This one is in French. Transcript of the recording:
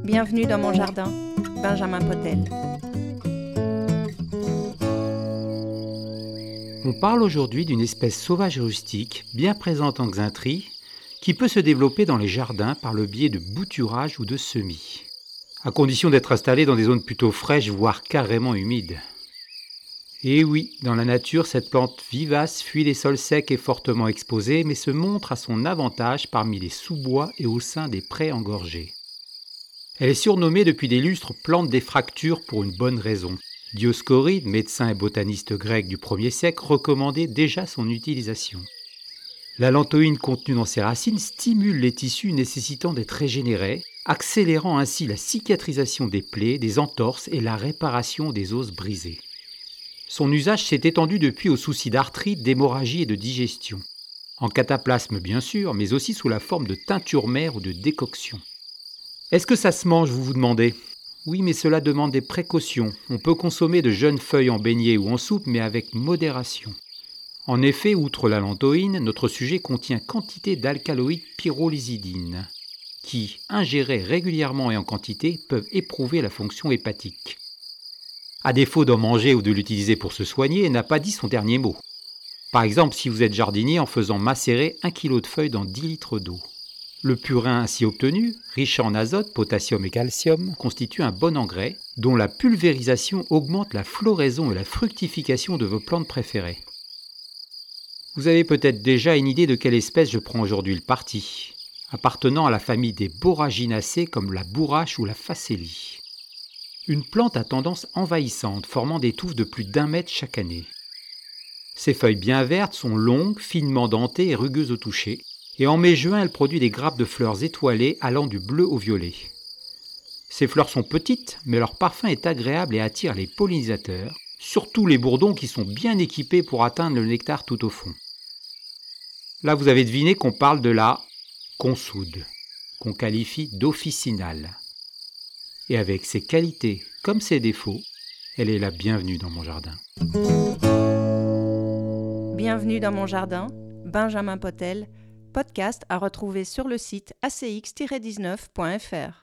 Bienvenue dans mon jardin, Benjamin Potel. On parle aujourd'hui d'une espèce sauvage et rustique, bien présente en Xaintrie, qui peut se développer dans les jardins par le biais de bouturage ou de semis, à condition d'être installée dans des zones plutôt fraîches, voire carrément humides. Et oui, dans la nature, cette plante vivace fuit les sols secs et fortement exposés, mais se montre à son avantage parmi les sous-bois et au sein des prés engorgés. Elle est surnommée depuis des lustres plante des fractures pour une bonne raison. Dioscoride, médecin et botaniste grec du 1er siècle, recommandait déjà son utilisation. L'allantoïne contenue dans ses racines stimule les tissus nécessitant d'être régénérés, accélérant ainsi la cicatrisation des plaies, des entorses et la réparation des os brisés. Son usage s'est étendu depuis aux soucis d'arthrite, d'hémorragie et de digestion. En cataplasme bien sûr, mais aussi sous la forme de teinture mère ou de décoction. Est-ce que ça se mange, vous demandez ? Oui, mais cela demande des précautions. On peut consommer de jeunes feuilles en beignet ou en soupe, mais avec modération. En effet, outre l'allantoïne, notre sujet contient quantité d'alcaloïdes pyrrolizidine, qui, ingérés régulièrement et en quantité, peuvent éprouver la fonction hépatique. À défaut d'en manger ou de l'utiliser pour se soigner, elle n'a pas dit son dernier mot. Par exemple, si vous êtes jardinier en faisant macérer 1 kg de feuilles dans 10 litres d'eau. Le purin ainsi obtenu, riche en azote, potassium et calcium, constitue un bon engrais dont la pulvérisation augmente la floraison et la fructification de vos plantes préférées. Vous avez peut-être déjà une idée de quelle espèce je prends aujourd'hui le parti, appartenant à la famille des borraginacées comme la bourrache ou la facélie. Une plante à tendance envahissante, formant des touffes de plus d'1 mètre chaque année. Ses feuilles bien vertes sont longues, finement dentées et rugueuses au toucher, et en mai-juin, elle produit des grappes de fleurs étoilées allant du bleu au violet. Ces fleurs sont petites, mais leur parfum est agréable et attire les pollinisateurs, surtout les bourdons qui sont bien équipés pour atteindre le nectar tout au fond. Là, vous avez deviné qu'on parle de la consoude, qu'on qualifie d'officinale. Et avec ses qualités comme ses défauts, elle est la bienvenue dans mon jardin. Bienvenue dans mon jardin, Benjamin Potel, podcast à retrouver sur le site acx-19.fr.